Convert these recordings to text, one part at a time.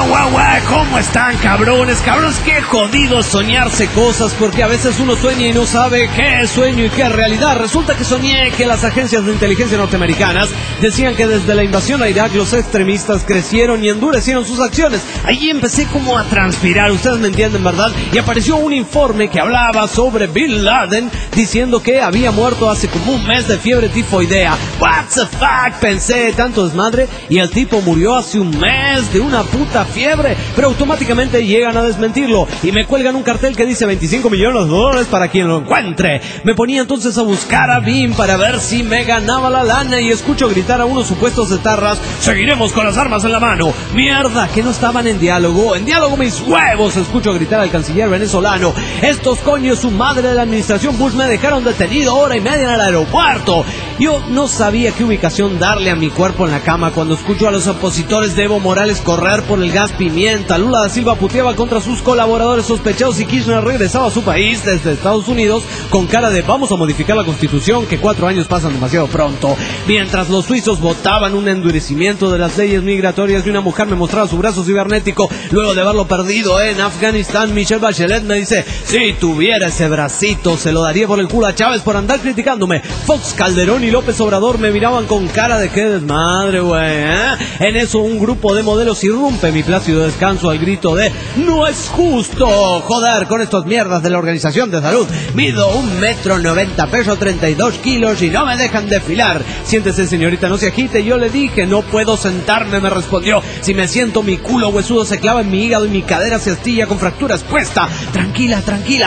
¿Cómo están, cabrones? Cabrones, qué jodido soñarse cosas, porque a veces uno sueña y no sabe qué es sueño y qué es realidad. Resulta que soñé que las agencias de inteligencia norteamericanas decían que desde la invasión a Irak los extremistas crecieron y endurecieron sus acciones. Allí empecé como a transpirar, ustedes me entienden, ¿verdad? Y apareció un informe que hablaba sobre Bin Laden, diciendo que había muerto hace como un mes de fiebre tifoidea. What the fuck, pensé, tanto desmadre, y el tipo murió hace un mes de una puta fiebre, pero automáticamente llegan a desmentirlo y me cuelgan un cartel que dice $25 millones para quien lo encuentre. Me ponía entonces a buscar a Bin para ver si me ganaba la lana y escucho gritar a unos supuestos etarras: seguiremos con las armas en la mano. Mierda, que no estaban en diálogo mis huevos. Escucho gritar al canciller venezolano: estos coños, su madre de la administración Bush me dejaron detenido hora y media en el aeropuerto. Yo no sabía qué ubicación darle a mi cuerpo en la cama cuando escucho a los opositores de Evo Morales correr por el gas pimienta. Lula da Silva puteaba contra sus colaboradores sospechosos y Kirchner regresaba a su país desde Estados Unidos con cara de vamos a modificar la constitución, que 4 años pasan demasiado pronto. Mientras los suizos votaban un endurecimiento de las leyes migratorias y una mujer me mostraba su brazo cibernético luego de haberlo perdido en Afganistán, Michelle Bachelet me dice: si tuviera ese bracito se lo daría por el culo a Chávez por andar criticándome. Fox, Calderón y López Obrador me miraban con cara de qué desmadre, güey, En eso un grupo de modelos irrumpe mi plácido descanso al grito de no es justo, joder con estas mierdas de la Organización de Salud. Mido 1,90 m, peso 32 kilos y no me dejan desfilar. Siéntese, señorita, no se agite. Yo le dije no puedo sentarme, me respondió. Si me siento mi culo huesudo se clava en mi hígado y mi cadera se astilla con fractura expuesta. Tranquila,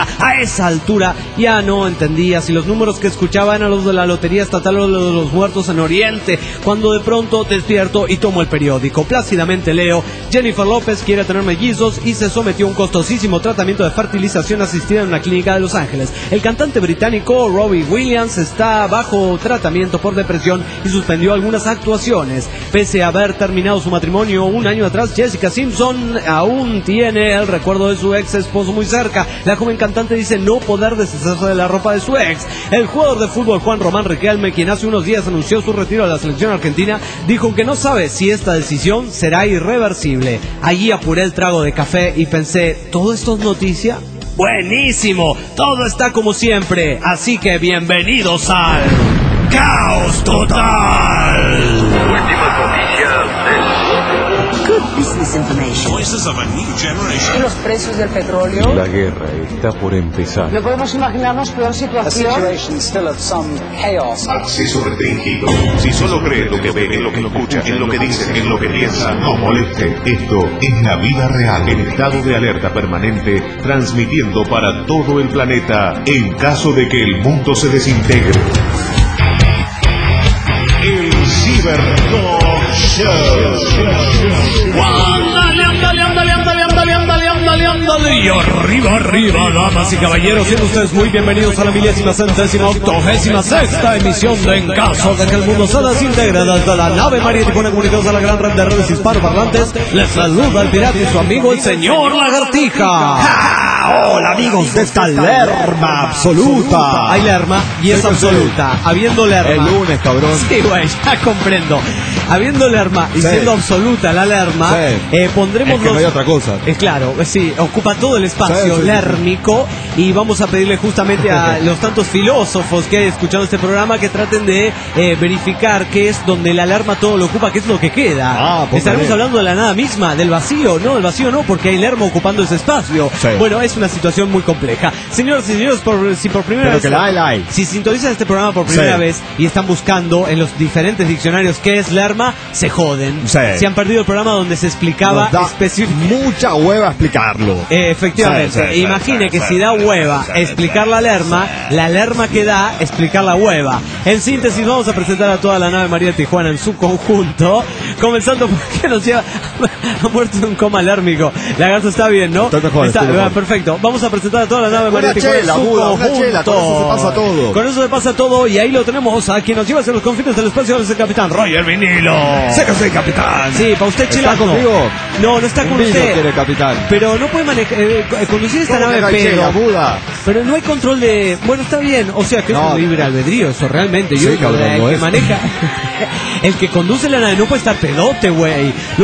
a esa altura ya no entendía si los números que escuchaba eran los de la Lotería Estatal o los de los muertos en Oriente, cuando de pronto despierto y tomo el periódico. Plácidamente leo: Jennifer López quiere tener mellizos y se sometió a un costosísimo tratamiento de fertilización asistida en una clínica de Los Ángeles. El cantante británico Robbie Williams está bajo tratamiento por depresión y suspendió algunas actuaciones. Pese a haber terminado su matrimonio un año atrás, Jessica Simpson aún tiene el recuerdo de su ex esposo muy cerca. La joven cantante dice no poder deshacerse de la ropa de su ex. El jugador de fútbol Juan Román Riquelme, quien hace unos días anunció su retiro de la selección argentina, dijo que no sabe si esta decisión será irreversible. Allí apuré el trago de café y pensé, ¿todo esto es noticia? ¡Buenísimo! Todo está como siempre, así que bienvenidos al Caos Total. Últimas noticias del mundo. Good business information. Voices of a new generation. Los precios del petróleo. La guerra está por empezar. No podemos imaginarnos peor situación. Acceso restringido. Si solo cree lo que ve, en lo que escucha, en lo que dice, en lo que piensa, No moleste. Esto es la vida real. en estado de alerta permanente, transmitiendo para todo el planeta En caso de que el mundo se desintegre. el Ciberdog Show. Ándale, y arriba, damas y caballeros, sean ustedes muy bienvenidos a la 1060ª emisión de En Caso de que el Mundo se desintegre. Desde la nave María Ticona, comunicados a la gran red de redes hispanoparlantes, les saluda el pirata y su amigo el señor Lagartija. Hola amigos de esta lerma absoluta. Hay lerma y es absoluta. Habiendo lerma. El lunes, cabrón. Sí, güey, ya comprendo. Habiendo lerma y Sí. siendo absoluta la lerma, Sí. pondremos Es que no hay otra cosa. claro, sí, ocupa todo el espacio Sí. lérmico y vamos a pedirle justamente a los tantos filósofos que hay escuchando este programa que traten de verificar qué es donde la lerma todo lo ocupa, qué es lo que queda. Pues Estaremos bien. hablando de la nada misma, del vacío, no porque hay lerma ocupando ese espacio. Sí. Bueno, es una situación muy compleja. Señoras y señores, si por primera Pero vez, que la hay. si sintonizan este programa por primera Sí. vez y están buscando en los diferentes diccionarios qué es lerma, se joden. Sí. Se han perdido el programa donde se explicaba Nos da específicamente. mucha hueva explicarlo. Efectivamente, Sí, imagine que si da hueva explicar la lerma que da explicar la hueva. En síntesis, vamos a presentar a toda la nave María Tijuana en su conjunto, comenzando porque nos lleva a muerto en un coma lérmico. Lagarto está bien, ¿no? Estoy mejor, estoy mejor. Perfecto. Vamos a presentar a toda la nave María Una Tijuana chela, en su Buda, una conjunto. chela, con eso se pasa todo. Con eso se pasa todo y ahí lo tenemos a quien nos lleva hacia los confines del espacio, es el capitán Roger Vinilo. Sé que soy capitán. Sí, para usted, ¿Está chela. conmigo? No está con Un vino usted. quiere capitán. Pero no puede manejar, conducir esta ¿Cómo nave que no hay pedo. chela, Buda? Pero no hay control de... Bueno, está bien, o sea que es No. un libre albedrío, eso realmente. Sí, cabrón, el lo que es. maneja... el que conduce la nave no puede estar pedote, güey. Luego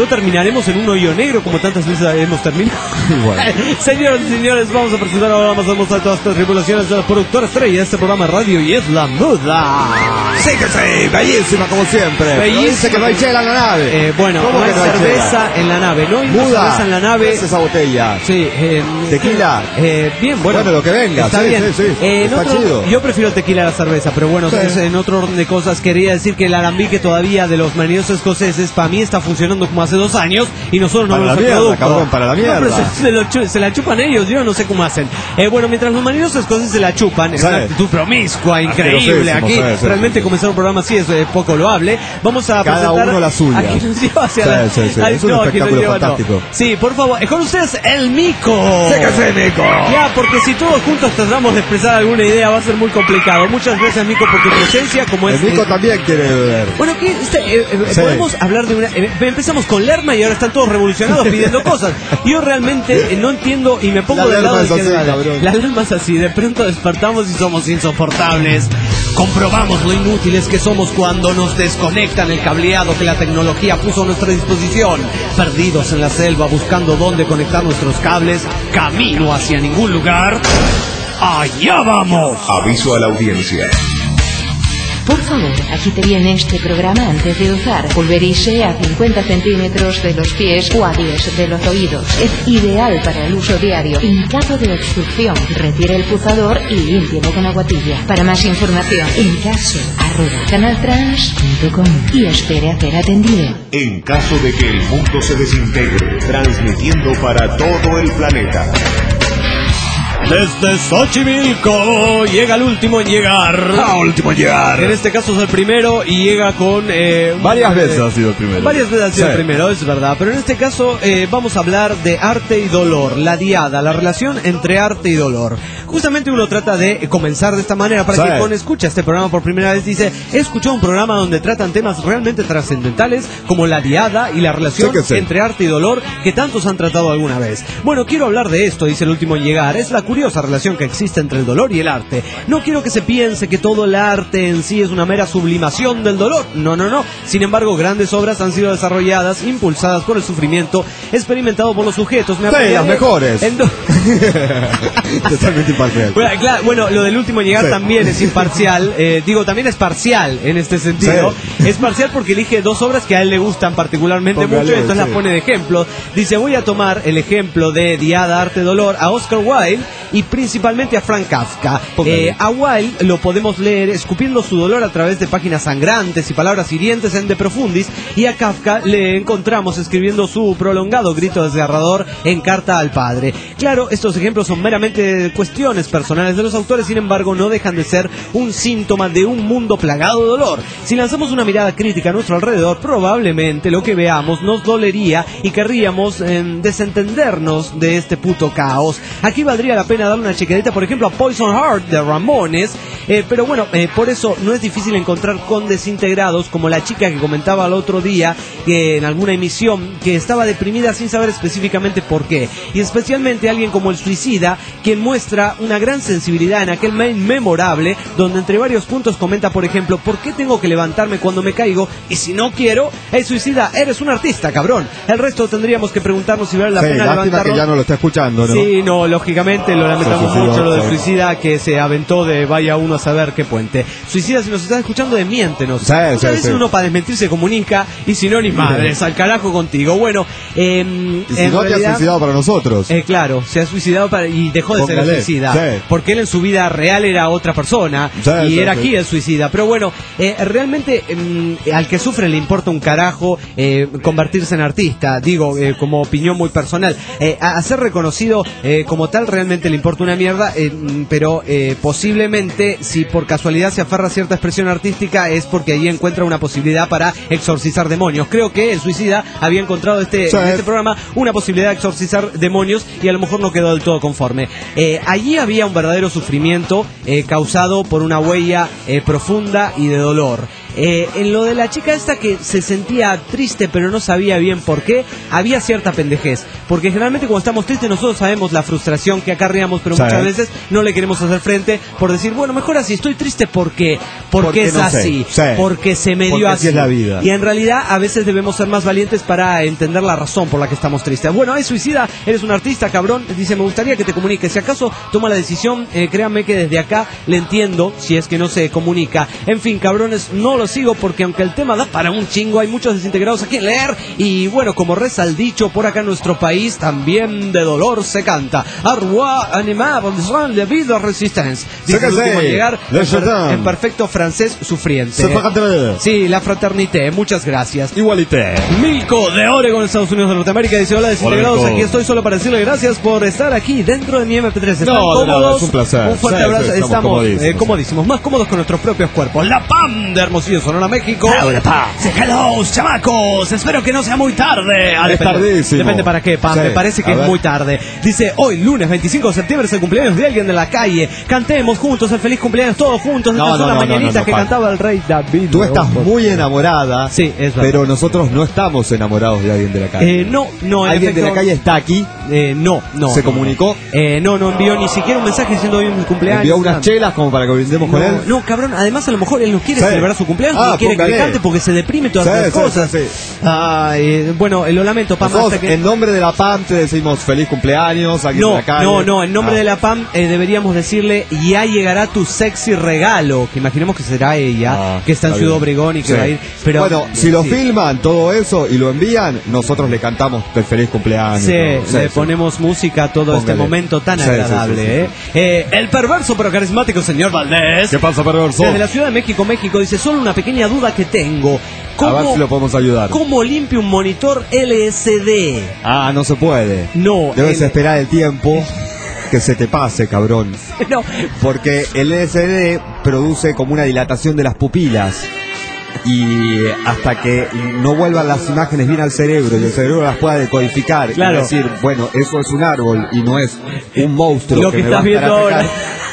terminaremos en un hoyo negro como tantas veces hemos terminado. Bueno. Señoras y señores, vamos a presentar ahora, vamos a mostrar todas estas tripulaciones de la productora estrella de este programa de radio y es La Muda. Sí que sí, bellísima como siempre. Bellísima. Dice que no hay chela en la nave. Bueno, ¿Cómo no hay que no hay cerveza chela? en la nave, no hay Muda, cerveza en la nave. ¿qué es esa botella? Sí, Tequila. Bien, bueno. Bueno, lo que venga, Está sí, bien. sí, sí. Está chido. Yo prefiero el tequila a la cerveza, pero bueno, Sí. en otro orden de cosas quería decir que el alambique todavía de los marineros escoceses para mí está funcionando como hace 2 años y nosotros no Para vemos la el mierda, producto. cabrón, para la mierda. No, pero se la chupan ellos, yo no sé cómo hacen. Bueno, mientras los marineros escoceses se la chupan, es Sí. una actitud promiscua, increíble. Asquerosísimo, Aquí sí, sí, realmente sí. comenzar un programa así es poco loable. Vamos a Cada presentar uno la suya. a quien nos lleva hacia Sí, la... sí, sí. Ay, Es un no, a quien nos espectáculo lleva, no. fantástico. Sí, por favor, con ustedes el Mico. Sí que sí, Mico. Ya, porque si todos juntos tratamos de expresar alguna idea va a ser muy complicado. Muchas gracias, Mico, por tu presencia. Como es, El Mico también quiere beber. bueno, Sí. podemos hablar de una... empezamos con Lerma y ahora están todos revolucionados pidiendo cosas. Yo realmente no entiendo y me pongo La del lado Lerma del es que así, vale. cabrón. La Lerma es así, de pronto despertamos y somos insoportables. Comprobamos lo inútiles que somos cuando nos desconectan el cableado que la tecnología puso a nuestra disposición. Perdidos en la selva buscando dónde conectar nuestros cables, camino hacia ningún lugar. ¡Allá vamos! Aviso a la audiencia. Por favor, agite bien este programa antes de usar. Pulverice a 50 centímetros de los pies o a 10 de los oídos. Es ideal para el uso diario. En caso de obstrucción, retire el puzador y límpielo con agua tibia. Para más información, en caso, @canaltrans.com y espere a ser atendido. En caso de que el mundo se desintegre, transmitiendo para todo el planeta. Desde Xochimilco llega el último en llegar. Último en llegar. En este caso es el primero y llega con... Varias veces ha sido el primero. Varias veces ha sido Sí. el primero, es verdad. Pero en este caso vamos a hablar de arte y dolor. La diada, la relación entre arte y dolor. Justamente uno trata de comenzar de esta manera para Sí. que cuando escucha este programa por primera vez dice, he escuchado un programa donde tratan temas realmente trascendentales como la diada y la relación Sí que sí. entre arte y dolor que tantos han tratado alguna vez. Bueno, quiero hablar de esto, dice el último en llegar. Es la curiosa relación que existe entre el dolor y el arte. No quiero que se piense que todo el arte en sí es una mera sublimación del dolor. No, no, no. Sin embargo, grandes obras han sido desarrolladas, impulsadas por el sufrimiento, experimentado por los sujetos. Me Sí, apoyaré las mejores. en Totalmente imparcial. Bueno, claro, bueno, lo del último en llegar Sí. también es imparcial. Digo, también es parcial en este sentido. Sí. Es parcial porque elige 2 obras que a él le gustan particularmente Póngale, mucho y entonces sí. las pone de ejemplo. Dice, voy a tomar el ejemplo de Diada, Arte, Dolor a Oscar Wilde y principalmente a Frank Kafka. Póngale. A Wilde lo podemos leer escupiendo su dolor a través de páginas sangrantes y palabras hirientes en De Profundis, y a Kafka le encontramos escribiendo su prolongado grito desgarrador en Carta al Padre. Claro, estos ejemplos son meramente cuestiones personales de los autores, sin embargo no dejan de ser un síntoma de un mundo plagado de dolor. Si lanzamos una mirada crítica a nuestro alrededor, probablemente lo que veamos nos dolería y querríamos desentendernos de este puto caos. Aquí valdría la pena darle una chequadita, por ejemplo, a Poison Heart de Ramones, pero bueno, por eso no es difícil encontrar con desintegrados como la chica que comentaba el otro día que en alguna emisión que estaba deprimida sin saber específicamente por qué, y especialmente alguien como el Suicida, quien muestra una gran sensibilidad en aquel mail memorable donde entre varios puntos comenta, por ejemplo, ¿por qué tengo que levantarme cuando me caigo? Y si no quiero, hey Suicida, eres un artista, cabrón. El resto tendríamos que preguntarnos si vale la Sí, pena lástima levantarnos. que ya no lo está escuchando, ¿no? Sí, no, lógicamente lo lamentamos Se suicidó, mucho, lo del claro. Suicida que se aventó de vaya uno a saber qué puente. Suicida, si nos estás escuchando, desmiéntenos. Sí, Muchas sí, veces sí. uno para desmentir se comunica y si no, ni madres, al carajo contigo. Bueno, Y si no te has suicidado para nosotros. claro, se ha suicidado y dejó de ser el Póngale, suicida. sí. Porque él en su vida real era otra persona Sí, y sí, era sí. aquí el suicida. Pero bueno, realmente al que sufre le importa un carajo convertirse en artista. Digo, como opinión muy personal. A ser reconocido como tal realmente le importa una mierda, pero posiblemente si por casualidad se aferra a cierta expresión artística es porque allí encuentra una posibilidad para exorcizar demonios. Creo que el suicida había encontrado en este programa una posibilidad de exorcizar demonios y a lo mejor no quedó del todo conforme. Allí había un verdadero sufrimiento causado por una huella profunda y de dolor. En lo de la chica esta que se sentía triste pero no sabía bien por qué, había cierta pendejez. Porque generalmente cuando estamos tristes nosotros sabemos la frustración que acarreamos, pero muchas veces no le queremos hacer frente por decir, bueno, mejor así, estoy triste porque es no así, sé. porque se me dio así. Es la vida. Y en realidad a veces debemos ser más valientes para entender la razón por la que estamos tristes. Bueno, es Suicida, eres un artista, cabrón. Dice, me gustaría que te comuniques. Si acaso toma la decisión, créanme que desde acá le entiendo si es que no se comunica. En fin, cabrones, no lo sigo porque aunque el tema da para un chingo, hay muchos desintegrados a quien leer. Y bueno, como reza el dicho, por acá en nuestro país también de dolor se canta. Arrois animables de vida resistance. Dice el último llegar en perfecto francés sufriente. Sí, la fraternité. Muchas gracias. Igualité. Milko de Oregon, Estados Unidos de Norteamérica, dice, hola desintegrados, aquí estoy solo para decirle gracias por estar aquí dentro de mi MP3. ¿Están cómodos? Es un placer. Un fuerte abrazo. Estamos comodísimos, más cómodos con nuestros propios cuerpos. La PAM de Hermosillo, Sonora, México. Hello, chamacos. Espero que no sea muy tarde. Es tardísimo. Depende para qué, PAM. Me parece que es muy tarde. Dice, hoy, lunes 25 de septiembre, es el cumpleaños de alguien de la calle. Cantemos juntos el feliz cumpleaños, todos juntos. Estas son las mañanitas que cantaba el rey David. Tú estás muy enamorada. Sí, es verdad. Pero nosotros no estamos enamorados de alguien de la calle. No. ¿Alguien de la calle está aquí? No. ¿Se comunicó? No envió ni siquiera un mensaje diciendo hoy mi cumpleaños. ¿Envió unas chelas como para que brindemos con él? No, cabrón, además a lo mejor él no quiere celebrar su cumpleaños, ni quiere que le cante porque se deprime todas las cosas. Bueno, lo lamento, Pam. En nombre de la PAM te decimos feliz cumpleaños, alguien de la calle. No, en nombre de la PAM deberíamos decirle, ya llegará tu sexy regalo, que imaginemos que será ella, que está en Ciudad Obregón y que va a ir. Pero, bueno, si lo filman todo eso y lo envían, nosotros le cantamos el feliz cumpleaños. Le ponemos música a todo este momento tan agradable. El perverso pero carismático señor Valdés. ¿Qué pasa, perverso? Desde la Ciudad de México, dice, solo una pequeña duda que tengo. A ver si lo podemos ayudar. ¿Cómo limpio un monitor LCD? No se puede. No. Debes esperar el tiempo que se te pase, cabrón. No. Porque el LCD produce como una dilatación de las pupilas. Y hasta que no vuelvan las imágenes bien al cerebro y el cerebro las pueda decodificar, claro, y decir, bueno, eso es un árbol y no es un monstruo lo que me va a estás viendo ahora.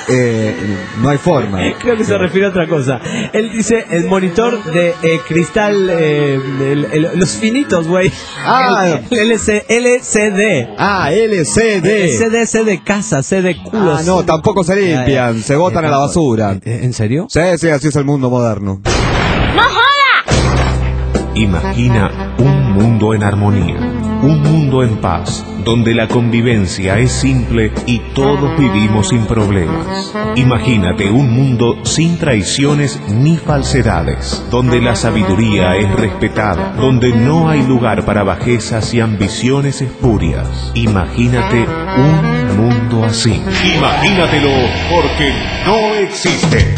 No hay forma. Creo que se refiere a otra cosa. Él dice el monitor de cristal, los finitos, güey. El LCD. LCD. C de casa, C de culos. No, tampoco se limpian, se botan a la basura. ¿En serio? Sí, así es el mundo moderno. ¡No joda! Imagina un mundo en armonía, un mundo en paz, donde la convivencia es simple y todos vivimos sin problemas. Imagínate un mundo sin traiciones ni falsedades, donde la sabiduría es respetada, donde no hay lugar para bajezas y ambiciones espurias. Imagínate un mundo así. Imagínatelo, porque no existe.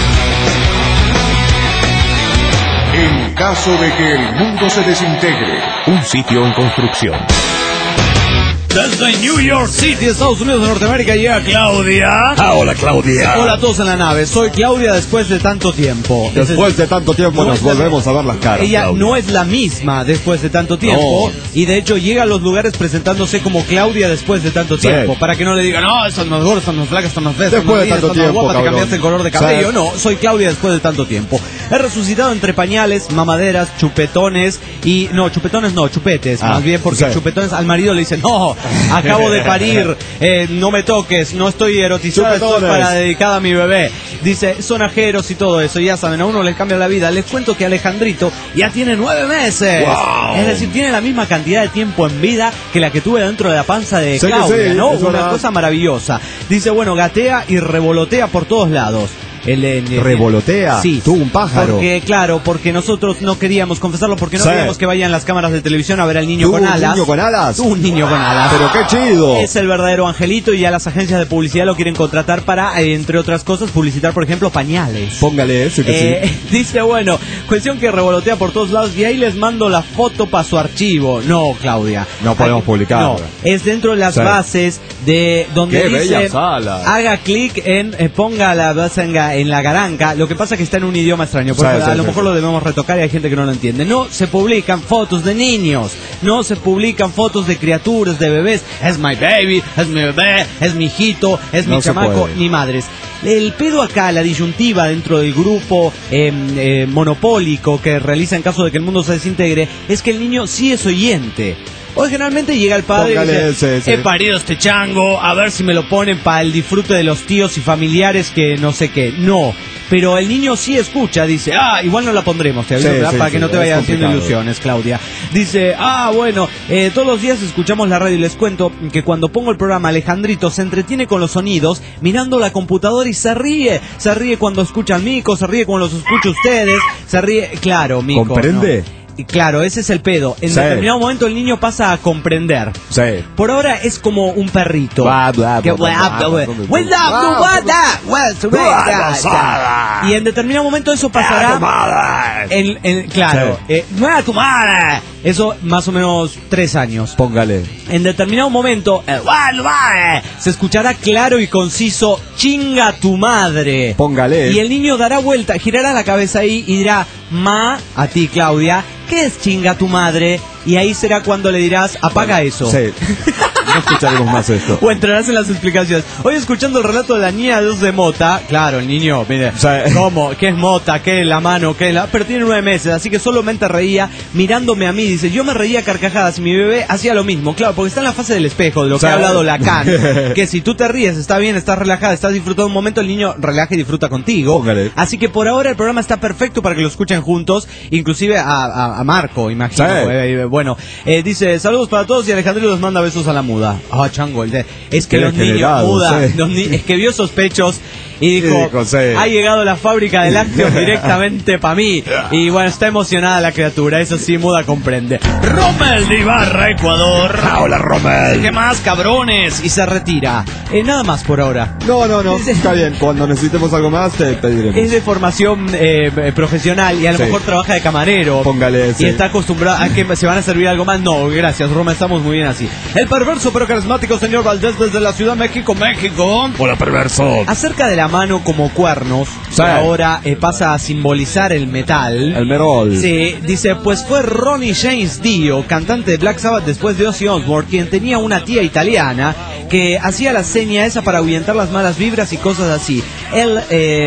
En caso de que el mundo se desintegre, un sitio en construcción. Desde New York City, Estados Unidos de Norteamérica, llega Claudia. Hola, Claudia. Hola a todos en la nave. Soy Claudia después de tanto tiempo. Después de tanto tiempo nos volvemos a ver las caras. Ella Claudia no es la misma después de tanto tiempo. Y de hecho llega a los lugares presentándose como Claudia después de tanto tiempo. Para que no le digan, no, están más gordos, están más flacas, están más feas, después de tanto tiempo, guapa, te cambiaste el color de cabello. No, soy Claudia después de tanto tiempo. He resucitado entre pañales, mamaderas, chupetones y... No, chupetones no, chupetes. Más bien porque chupetones al marido le dicen, no, acabo de parir, no me toques, no estoy erotizada, estoy para dedicada a mi bebé. Dice, sonajeros y todo eso, ya saben, a uno les cambia la vida. Les cuento que Alejandrito ya tiene 9 meses. Wow. Es decir, tiene la misma cantidad de tiempo en vida que la que tuve dentro de la panza de Claudia, ¿no? Una cosa maravillosa. Dice, bueno, gatea y revolotea por todos lados. ¿Revolotea? Sí. Tú, un pájaro. Porque nosotros no queríamos confesarlo, porque no queríamos que vayan las cámaras de televisión a ver al niño con alas. ¿Un niño con alas? Un niño con alas. Pero qué chido. Es el verdadero angelito y ya las agencias de publicidad lo quieren contratar para, entre otras cosas, publicitar, por ejemplo, pañales. Póngale eso que sí. Dice, bueno, cuestión que revolotea por todos lados y ahí les mando la foto para su archivo. No, Claudia. No podemos publicar. No, es dentro de las bases de donde qué dice, bella sala. Haga clic en, ponga la base en la garanca. Lo que pasa es que está en un idioma extraño, porque a lo mejor lo debemos retocar y hay gente que no lo entiende. No se publican fotos de niños, no se publican fotos de criaturas, de bebés. Es my baby, es mi bebé, es mi hijito, es mi chamaco, ni madres. El pedo acá, la disyuntiva dentro del grupo monopólico que realiza en caso de que el mundo se desintegre, es que el niño sí es oyente. O generalmente llega el padre y dice, he parido este chango, a ver si me lo ponen para el disfrute de los tíos y familiares que no sé qué. No, pero el niño sí escucha, dice, igual no la pondremos, te aviso, para que no te vayas haciendo ilusiones, Claudia. Dice, bueno, todos los días escuchamos la radio y les cuento que cuando pongo el programa Alejandrito se entretiene con los sonidos, mirando la computadora y se ríe cuando escucha al Mico, se ríe cuando los escucha ustedes, se ríe, claro, Mico. ¿Comprende? ¿No? Y claro, ese es el pedo. En determinado momento el niño pasa a comprender. Sí. Por ahora es como un perrito. Y en determinado momento eso pasará. Claro. No era tu madre. Eso más o menos 3 años. Póngale. En determinado momento se escuchará claro y conciso, chinga tu madre. Póngale. Y el niño dará vuelta, girará la cabeza ahí y dirá, ma, a ti Claudia, ¿qué es chinga tu madre? Y ahí será cuando le dirás, apaga eso. Sí. No escucharemos más esto. O entrarás en las explicaciones. Hoy escuchando el relato de la niña de Mota. Claro, el niño, mire, ¿cómo? ¿Qué es Mota? ¿Qué es la mano? ¿Qué es la...? Pero tiene 9 meses, así que solamente reía mirándome a mí. Dice, yo me reía a carcajadas y mi bebé hacía lo mismo. Claro, porque está en la fase del espejo, de lo que ha hablado Lacan. Que si tú te ríes, está bien, estás relajada, estás disfrutando un momento, el niño relaja y disfruta contigo. Póngale. Así que por ahora el programa está perfecto para que lo escuchen juntos. Inclusive a Marco, imagino. Bueno, dice, saludos para todos y Alejandro los manda besos a la muda. Chango, es que los niños mudan, es que vio Sospechos y dijo, ha llegado la fábrica de lácteos directamente para mí. Y bueno, está emocionada la criatura, eso sí, muda comprende. Rommel de Ibarra, Ecuador. Hola, Rommel. ¿Qué más, cabrones? Y se retira. Nada más por ahora. No, está bien, cuando necesitemos algo más te pediremos. Es de formación profesional y a lo mejor trabaja de camarero. Póngale ese. Y está acostumbrado a que se van a servir algo más. No, gracias, Rommel, estamos muy bien así. El perverso pero carismático señor Valdés desde la Ciudad de México, México. Hola, perverso. Acerca de la mano como cuernos, que ahora pasa a simbolizar el metal. El merol. Sí, dice, pues fue Ronnie James Dio, cantante de Black Sabbath después de Ozzy Osbourne, quien tenía una tía italiana que hacía la seña esa para ahuyentar las malas vibras y cosas así. Él,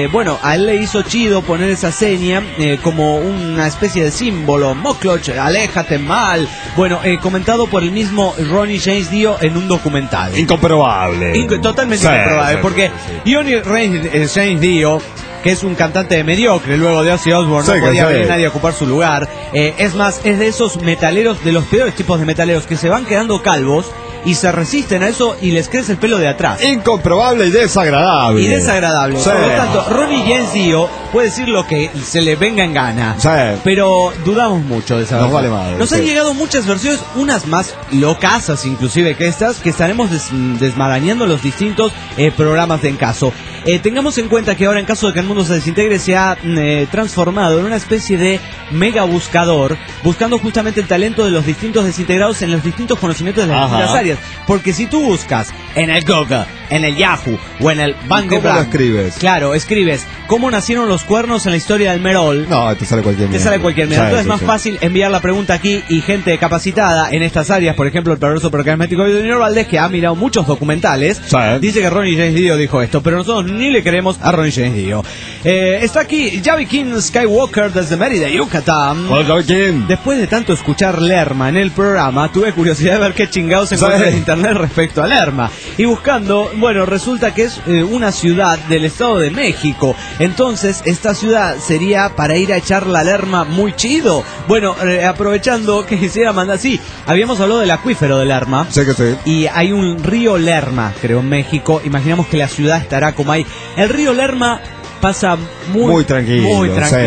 a él le hizo chido poner esa seña como una especie de símbolo. Mokloch, aléjate mal. Bueno, comentado por el mismo Ronnie James Dio en un documental. Incomprobable. Totalmente incomprobable, porque Ronnie James Dio, que es un cantante mediocre luego de Ozzy Osbourne, no podía venir nadie a ocupar su lugar. Es más, es de esos metaleros, de los peores tipos de metaleros que se van quedando calvos y se resisten a eso y les crece el pelo de atrás. Incomprobable y desagradable. Por lo tanto, Ronnie James Dio puede decir lo que se le venga en gana. Pero dudamos mucho de esa versión. Nos han llegado muchas versiones, unas más locasas inclusive que estas, que estaremos desmarañando los distintos programas de En Caso. Tengamos en cuenta que ahora, en caso de que el mundo se desintegre, se ha transformado en una especie de mega buscador, buscando justamente el talento de los distintos desintegrados en los distintos conocimientos de las distintas áreas. Porque si tú buscas en el Google, en el Yahoo o en el Bang de ¿cómo lo escribes? Claro, escribes ¿cómo nacieron los cuernos en la historia del Merol? No, te sale cualquier mierda. Entonces es más fácil enviar la pregunta aquí y gente capacitada en estas áreas. Por ejemplo, el perverso pero carismático de señor Valdés, que ha mirado muchos documentales, dice que Ronnie James Dio dijo esto, pero nosotros ni le queremos a Ronnie James Dio. Está aquí Javi King Skywalker desde Mérida, Yucatán. Después de tanto escuchar Lerma en el programa, tuve curiosidad de ver qué chingados encontré en internet respecto a Lerma. Y buscando, bueno, resulta que es una ciudad del Estado de México. Entonces, esta ciudad sería para ir a echar la Lerma muy chido. Bueno, aprovechando que quisiera mandar, habíamos hablado del acuífero de Lerma. Y hay un río Lerma, creo, en México. Imaginamos que la ciudad estará como ahí. El río Lerma pasa muy tranquilo.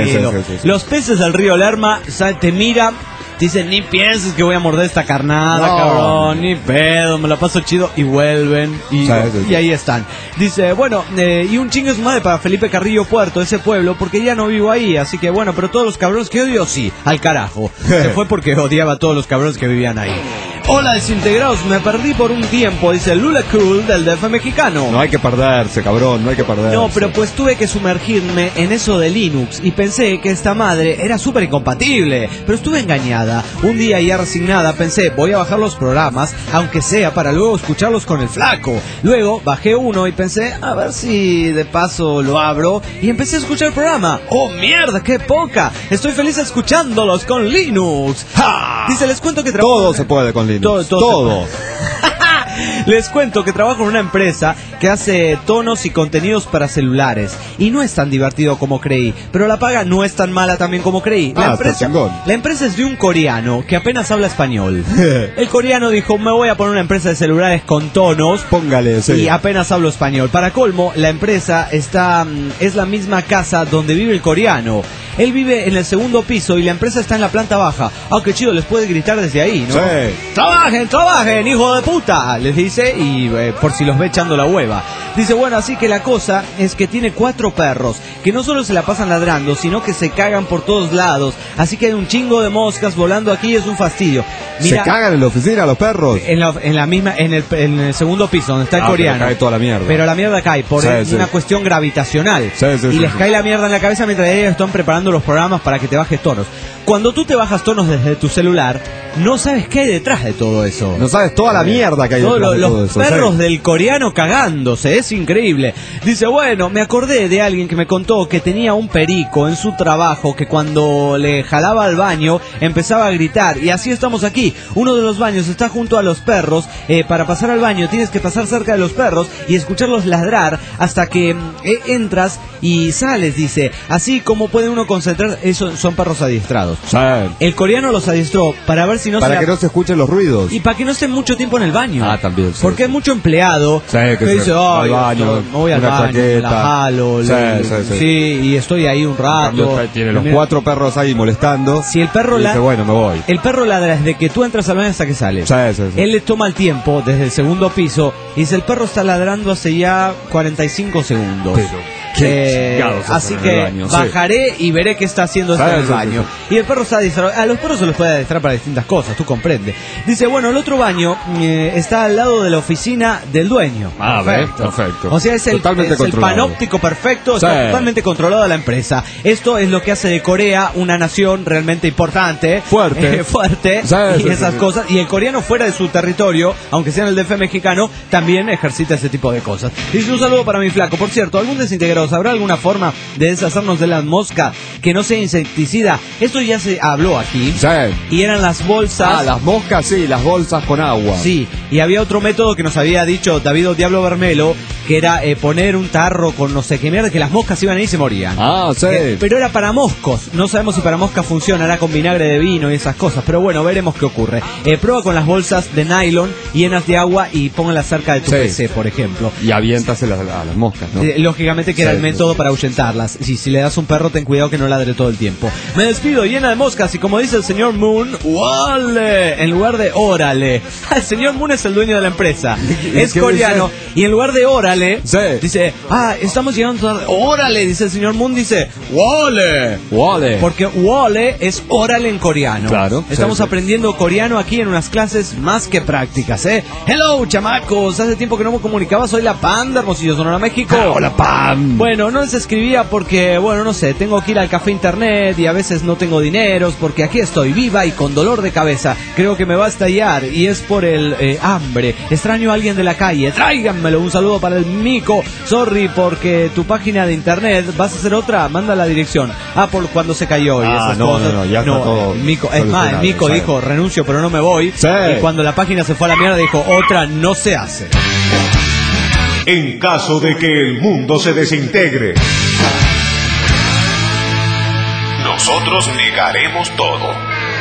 Los peces del río Lerma te miran, dicen, ni pienses que voy a morder esta carnada, cabrón, ni pedo, me la paso chido, y vuelven, y ahí están. Dice, bueno, y un chingo es madre para Felipe Carrillo Puerto, ese pueblo, porque ya no vivo ahí, así que bueno, pero todos los cabrones que odio, al carajo. Se fue porque odiaba a todos los cabrones que vivían ahí. Hola desintegrados, me perdí por un tiempo, dice Lula Cool del DF mexicano. No hay que perderse, cabrón, no hay que perderse. No, pero pues tuve que sumergirme en eso de Linux y pensé que esta madre era súper incompatible, pero estuve engañada. Un día ya resignada pensé, voy a bajar los programas, aunque sea para luego escucharlos con el flaco. Luego bajé uno y pensé, a ver si de paso lo abro, y empecé a escuchar el programa. ¡Oh, mierda, qué poca! Estoy feliz escuchándolos con Linux. ¡Ja! Dice, les cuento que trabajo... Todo se puede con Linux. Todo. Les cuento que trabajo en una empresa que hace tonos y contenidos para celulares y no es tan divertido como creí, pero la paga no es tan mala también como creí. La empresa es de un coreano que apenas habla español. El coreano dijo, me voy a poner una empresa de celulares con tonos. Póngale, sí. Y apenas hablo español. Para colmo, la empresa es la misma casa donde vive el coreano. Él vive en el segundo piso y la empresa está en la planta baja. Ah, qué chido, les puede gritar desde ahí, ¿no? Sí. ¡Trabajen, hijo de puta! Les dice, y por si los ve echando la hueva. Dice, bueno, así que la cosa es que tiene 4 perros, que no solo se la pasan ladrando, sino que se cagan por todos lados. Así que hay un chingo de moscas volando aquí, es un fastidio. Mira, ¿se cagan en la oficina los perros? En el segundo piso, donde está el coreano. Pero cae toda la mierda. Pero la mierda cae por una cuestión gravitacional. Y les cae la mierda en la cabeza mientras ellos están preparando los programas para que te bajes tonos. Cuando tú te bajas tonos desde tu celular, no sabes qué hay detrás de todo eso. No sabes toda la mierda que hay detrás de todo eso. Los perros del coreano cagándose, es increíble. Dice, bueno, me acordé de alguien que me contó que tenía un perico en su trabajo que cuando le jalaba al baño empezaba a gritar. Y así estamos aquí. Uno de los baños está junto a los perros. Para pasar al baño tienes que pasar cerca de los perros y escucharlos ladrar hasta que entras y sales, dice. Así como puede uno concentrar, eso son perros adiestrados. Sí. El coreano los adiestró para ver si no para que no se escuchen los ruidos. Y para que no estén mucho tiempo en el baño. Ah, también. Sí, porque hay mucho empleado que dice, al baño, me voy al baño, chaqueta, la jalo, sí, y estoy ahí un rato. Tiene los 4 perros ahí molestando. Si el perro dice, bueno, me voy. El perro ladra desde que tú entras al baño hasta que sale. Sí. Él le toma el tiempo desde el segundo piso y dice, el perro está ladrando hace ya 45 segundos. Así que bajaré y veré qué está haciendo en el baño. Y el perro está adistrado. A los perros se los puede adiestrar para distintas cosas, tú comprendes. Dice, bueno, el otro baño está al lado de la oficina del dueño. Perfecto. O sea, es el panóptico perfecto, está totalmente controlado de la empresa. Esto es lo que hace de Corea una nación realmente importante, fuerte, y esas cosas. Y el coreano fuera de su territorio, aunque sea en el DF mexicano, también ejercita ese tipo de cosas. Dice, un saludo para mi flaco. Por cierto, algún desintegrado, ¿habrá alguna forma de deshacernos de las moscas que no sea insecticida? Esto ya se habló aquí. Sí. Y eran las bolsas. Las moscas, sí, las bolsas con agua. Sí, y había otro método que nos había dicho David Diablo Bermelo, que era poner un tarro con no sé qué mierda, que las moscas iban ahí y se morían. Sí. Pero era para moscos. No sabemos si para moscas funcionará con vinagre de vino y esas cosas. Pero bueno, veremos qué ocurre. Prueba con las bolsas de nylon llenas de agua y pónganlas cerca de tu PC, por ejemplo. Y aviéntaselas a las moscas, ¿no? Lógicamente que era el método para ahuyentarlas. Si le das un perro, ten cuidado que no ladre todo el tiempo. Me despido llena de moscas y como dice el señor Moon, ¡wale! En lugar de órale. El señor Moon es el dueño de la empresa. Es coreano. Y en lugar de órale, dice, estamos llegando tarde. ¡Órale! Dice el señor Moon, dice, ¡wale! Porque wale es órale en coreano. Claro. Estamos aprendiendo coreano aquí en unas clases más que prácticas, Hello, chamacos. Hace tiempo que no me comunicaba. Soy la Panda, Hermosillo, Sonora, México. Hola, Pam. Bueno, no les escribía porque, bueno, no sé, tengo que ir al café internet y a veces no tengo dineros porque aquí estoy viva y con dolor de cabeza. Creo que me va a estallar y es por el hambre. Extraño a alguien de la calle. Tráiganmelo. Un saludo para el Mico. Sorry porque tu página de internet, ¿vas a hacer otra? Manda la dirección. Por cuando se cayó y esas cosas. No, ya está todo. Mico, es más, el Mico dijo, renuncio pero no me voy. Sí. Y cuando la página se fue a la mierda dijo, otra no se hace. En caso de que el mundo se desintegre, nosotros negaremos todo.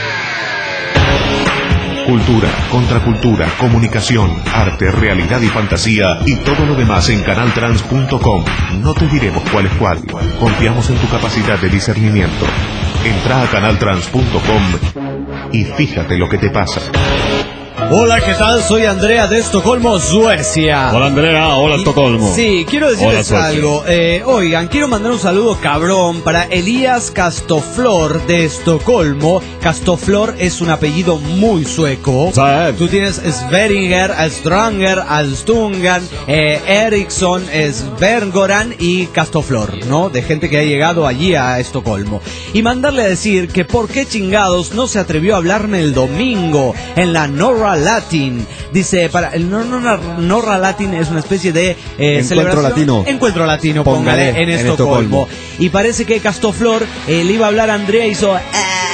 Cultura, contracultura, comunicación, arte, realidad y fantasía y todo lo demás en canaltrans.com. No te diremos cuál es cuál. Confiamos en tu capacidad de discernimiento. Entra a canaltrans.com y fíjate lo que te pasa. Hola, ¿qué tal? Soy Andrea de Estocolmo, Suecia. Hola Andrea, hola Estocolmo. Sí, quiero decirles Hola, algo. Oigan, quiero mandar un saludo cabrón para Elías Castoflor de Estocolmo. Castoflor es un apellido muy sueco. Sí. Tú tienes Sveringer, Stranger, Alstungan, Eriksson, Svergoran y Castoflor, ¿no? De gente que ha llegado allí a Estocolmo. Y mandarle a decir que por qué chingados no se atrevió a hablarme el domingo en la Norra Latin. Dice, para el Norra Latin es una especie de Encuentro latino. Encuentro latino, póngale, en Estocolmo. Y parece que Castoflor le iba a hablar a Andrea y hizo...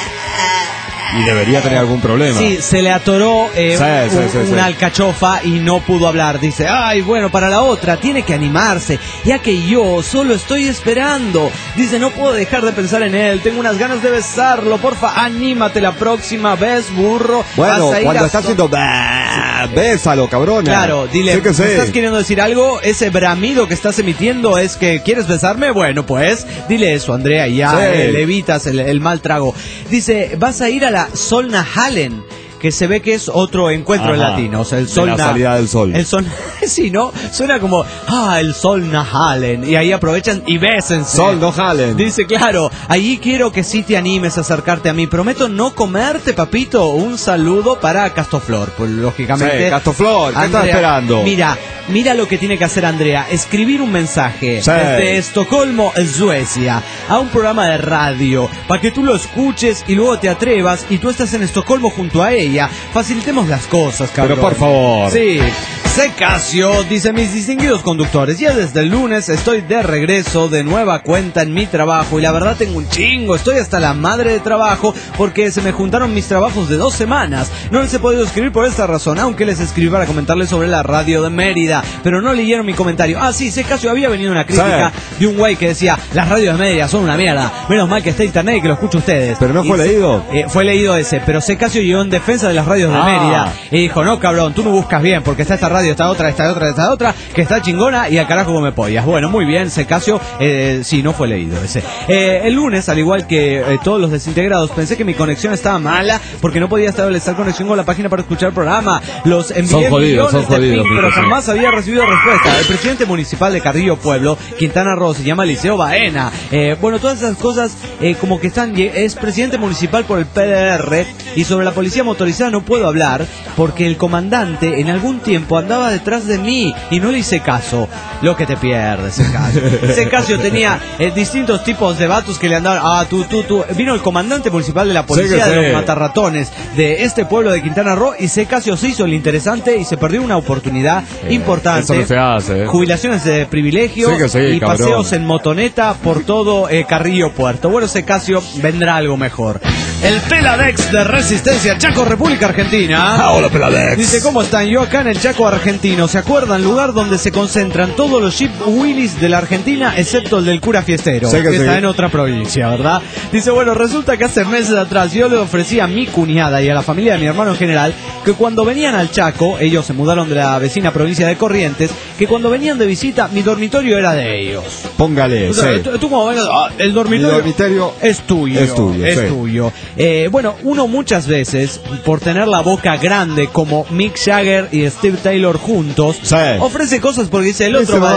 Y debería tener algún problema. Sí, se le atoró una alcachofa y no pudo hablar. Dice, ay, bueno, para la otra tiene que animarse, ya que yo solo estoy esperando. Dice, no puedo dejar de pensar en él, tengo unas ganas de besarlo. Porfa, anímate la próxima vez, burro. Bueno, cuando está haciendo... Bésalo, cabrona. Claro, dile, sí que sí. ¿estás queriendo decir algo? Ese bramido que estás emitiendo es que ¿quieres besarme? Bueno, pues, dile eso, Andrea, y ya le evitas el mal trago. Dice, vas a ir a la Solnahallen, que se ve que es otro encuentro en latino, o sea, el sol, la salida del sol. El sol, sí, ¿no? Suena como, el Solnahallen, y ahí aprovechan y bésense. Solnahallen. Dice, claro, allí quiero que sí te animes a acercarte a mí, prometo no comerte, papito. Un saludo para Castoflor, pues lógicamente. Sí, Castoflor, ¿qué estás esperando? Mira lo que tiene que hacer Andrea, escribir un mensaje desde Estocolmo, Suecia, a un programa de radio, para que tú lo escuches y luego te atrevas y tú estás en Estocolmo junto a ella. Facilitemos las cosas, cabrón. Pero por favor. Sí. Casio dice, mis distinguidos conductores, ya desde el lunes estoy de regreso de nueva cuenta en mi trabajo y la verdad tengo un chingo, estoy hasta la madre de trabajo porque se me juntaron mis trabajos de 2 semanas. No les he podido escribir por esta razón, aunque les escribí para comentarles sobre la radio de Mérida, pero no leyeron mi comentario. Sí, Casio, había venido una crítica de un güey que decía, las radios de Mérida son una mierda, menos mal que está internet y que lo escucho ustedes. Pero no fue leído. Fue leído ese, pero Casio llegó en defensa de las radios de Mérida y dijo, no cabrón, tú no buscas bien porque está esta radio, esta otra, que está chingona y al carajo come pollas. Bueno, muy bien, Casio, sí, no fue leído ese. El lunes, al igual que todos los desintegrados, pensé que mi conexión estaba mala porque no podía establecer conexión con la página para escuchar el programa. Los envié millones de ping, pero jamás había recibido respuesta. El presidente municipal de Carrillo Pueblo, Quintana Roo, se llama Liceo Baena. Bueno, todas esas cosas como que están... Es presidente municipal por el PDR y sobre la policía motorizada no puedo hablar porque el comandante en algún tiempo andaba detrás de mí y no le hice caso. Lo que te pierdes, Casio tenía distintos tipos de vatos que le andaban. Tú. Vino el comandante municipal de la policía de los matarratones de este pueblo de Quintana Roo y Casio se hizo el interesante y se perdió una oportunidad importante. Eso no se hace. Jubilaciones de privilegio y cabrón. Paseos en motoneta por todo Carrillo Puerto. Bueno, Casio vendrá algo mejor. El Peladex de Resistencia Chaco, República Argentina. Hola Peladex. Dice, ¿cómo están? Yo acá en el Chaco argentino. ¿Se acuerdan? Lugar donde se concentran todos los Jeep Willys de la Argentina, excepto el del cura fiestero, que está en otra provincia, ¿verdad? Dice, bueno, resulta que hace meses atrás yo le ofrecí a mi cuñada y a la familia de mi hermano en general que cuando venían al Chaco, ellos se mudaron de la vecina provincia de Corrientes, que cuando venían de visita, mi dormitorio era de ellos. Póngale, o sea, tú como vengas, el dormitorio es tuyo. Es tuyo. Bueno, uno muchas veces, por tener la boca grande como Mick Jagger y Steve Taylor juntos, ofrece cosas porque dice el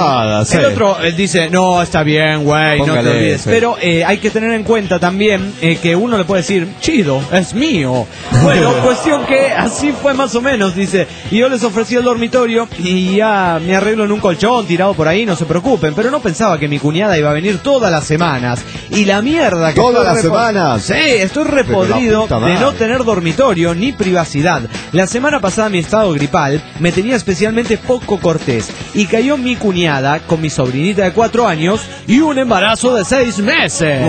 otro dice, no, está bien, güey, no te olvides. Pero hay que tener en cuenta también que uno le puede decir, chido, es mío. Bueno, cuestión que así fue más o menos, dice, y yo les ofrecí el dormitorio y ya me arreglo en un colchón tirado por ahí, no se preocupen, pero no pensaba que mi cuñada iba a venir todas las semanas. Y la mierda que... ¿Todas las semanas? Sí, estoy repodrido de no tener dormitorio ni privacidad. La semana pasada mi estado gripal me tenía especialmente poco cortés y cayó mi cuñada con mi sobrinita de 4 años y un embarazo de 6 meses.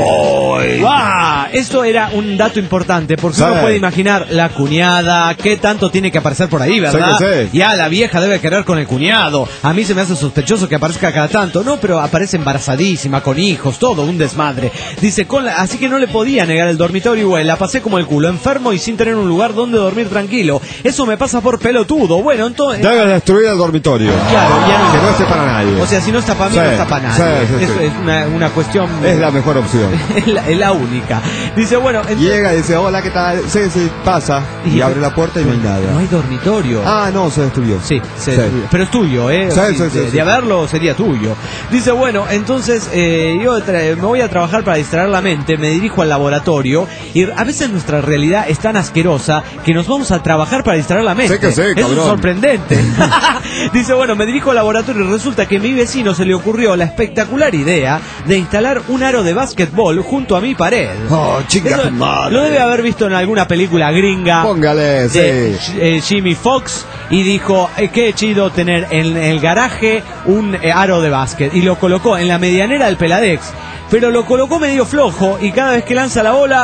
Esto era un dato importante porque uno puede imaginar la cuñada, qué tanto tiene que aparecer por ahí, ¿verdad? Ya la vieja debe querer con el cuñado. A mí se me hace sospechoso que aparezca cada tanto. No, pero aparece embarazadísima, con hijos, todo un desmadre. Dice, así que no le podía negar el dormitorio. la pasé como el culo, enfermo y sin tener un lugar donde dormir tranquilo. Eso me pasa por pelotudo. Bueno, entonces... Debe destruir el dormitorio. Claro, ya que no esté para nadie. O sea, si no está para mí, Sí, no está para nadie. sí, sí, Eso sí. es una cuestión... Es la mejor opción. es la única. Dice, bueno... Llega y dice, hola, ¿qué tal? Sí, pasa. Y abre la puerta y no hay nada. No hay dormitorio. Ah, no, se destruyó. Sí, pero es tuyo, ¿eh? De haberlo sería tuyo. Dice, bueno, entonces yo me voy a trabajar para distraer la mente, me dirijo al laboratorio y a veces nuestra realidad es tan asquerosa que nos vamos a trabajar para distraer la mente. Sé que sé, Eso cabrón. es sorprendente. Dice, bueno, me dirijo al laboratorio y resulta que a mi vecino se le ocurrió la espectacular idea de instalar un aro de básquetbol junto a mi pared. Oh, chinga tu madre. Lo debe haber visto en alguna película gringa. Póngale, de Jimmy Fox y dijo, qué chido tener en el garaje un aro de básquet, y lo colocó en la medianera del Peladex, pero lo colocó medio flojo y cada vez que lanza la bola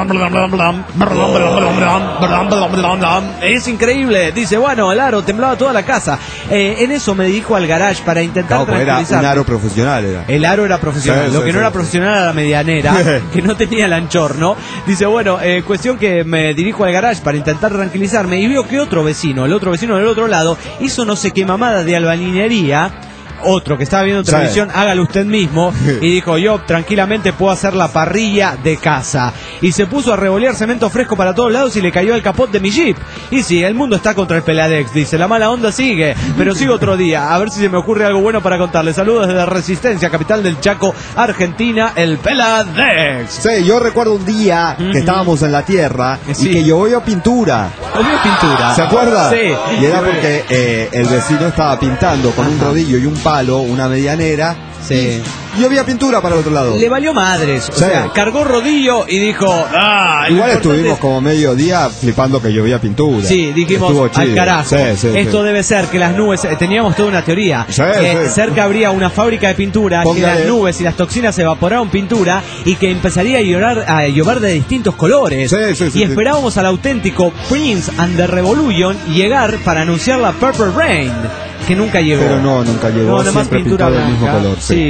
es increíble. Dice, bueno, el aro temblaba toda la casa. En eso me dirijo al garage para intentar tranquilizarme. Era un aro profesional, era. El aro era profesional, lo que no era profesional era la medianera, que no tenía el anchor, ¿no? Dice, bueno, cuestión que me dirijo al garage para intentar tranquilizarme y veo que el otro vecino del otro lado, hizo no sé qué mamada de albañilería. Otro que estaba viendo televisión, hágalo usted mismo, y dijo, yo tranquilamente puedo hacer la parrilla de casa, y se puso a revolear cemento fresco para todos lados y le cayó el capot de mi Jeep. Y sí, el mundo está contra el Peladex, dice, la mala onda sigue, pero sigo otro día, a ver si se me ocurre algo bueno para contarle. Saludos desde Resistencia, capital del Chaco, Argentina, el Peladex. Sí, yo recuerdo un día que estábamos en la tierra y que llovió pintura. Llovió pintura. ¿Se acuerda? Sí. Y era porque el vecino estaba pintando con un rodillo y un palo, una medianera. Sí. Y había pintura para el otro lado. Le valió madres, o sea, cargó rodillo y dijo, igual estuvimos como medio día flipando que llovía pintura. Sí, dijimos, al carajo, esto debe ser que las nubes, teníamos toda una teoría, que cerca habría una fábrica de pintura, que las nubes y las toxinas evaporaron pintura y que empezaría a llover de distintos colores. Y esperábamos al auténtico Prince and the Revolution llegar para anunciar la Purple Rain, que nunca llegó. Pero nunca llegó. No, nada más pintura del mismo color. Sí,